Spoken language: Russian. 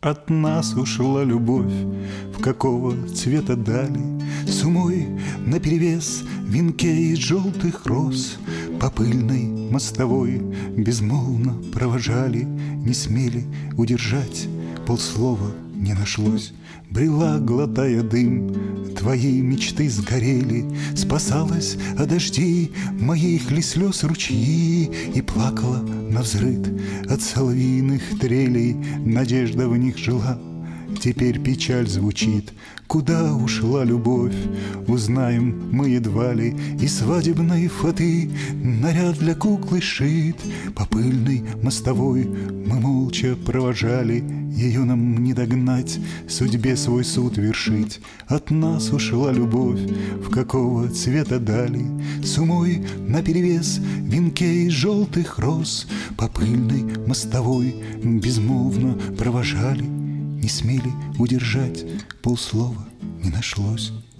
От нас ушла любовь, в какого цвета дали, с умой наперевес в венке из желтых роз. По пыльной мостовой безмолвно провожали, не смели удержать, полслова не нашлось. Брела, глотая дым, твои мечты сгорели, спасалась от дождей моих ли слез ручьи, и плакала навзрыд от соловьиных трелей, надежда в них жила. Теперь печаль звучит, куда ушла любовь, узнаем мы едва ли, и свадебной фаты наряд для куклы шит. По пыльной мостовой мы молча провожали, ее нам не догнать, судьбе свой суд вершить. От нас ушла любовь, в какого цвета дали, с умой наперевес в венке из желтых роз. По пыльной мостовой безмолвно провожали, не смели удержать, полслова не нашлось.